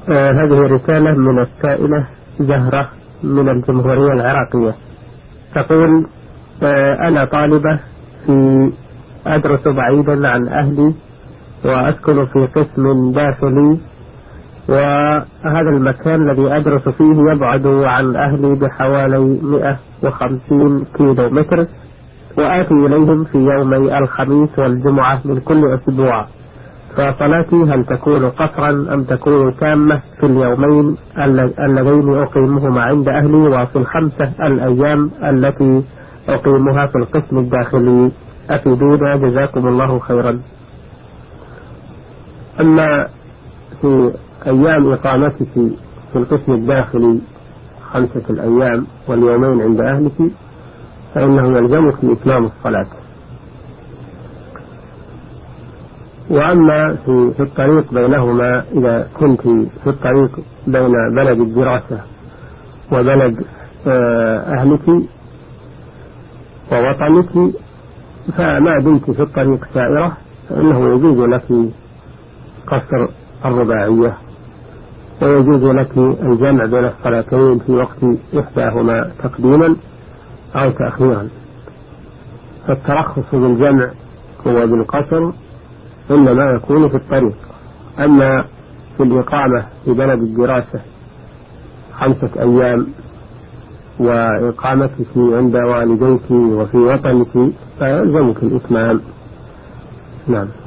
هذه رسالة من السائلة زهرة من الجمهورية العراقية، تقول: أنا طالبة أدرس بعيدا عن أهلي وأسكن في قسم داخلي، وهذا المكان الذي أدرس فيه يبعد عن أهلي بحوالي 150 كيلو متر، وآتي إليهم في يومي الخميس والجمعة من كل أسبوع. فصلاتي هل تكون قصرا أم تكون تامة في اليومين اللذين أقيمهما عند أهلي وفي الخمسة الأيام التي أقيمها في القسم الداخلي؟ أفيدونا جزاكم الله خيرا. أما في أيام إقامتك في القسم الداخلي 5 الأيام واليومين عند أهلك فإنه يلزمك إتمام الصلاة. وأما في الطريق بينهما، إذا كنت في الطريق بين بلد الدراسة وبلد أهلك ووطنك، فما دمت في الطريق سائرة فإنه يجوز لك قصر الرباعية، ويجوز لك الجمع بين الصلاتين في وقت إحداهما تقديما أو تأخيرا. فالترخص بالجمع هو بالقصر إنما يكون في الطريق. أما في الإقامة في بلد الدراسة 5 أيام وإقامتك عند والديك وفي وطنك فيلزمك الإتمام. نعم.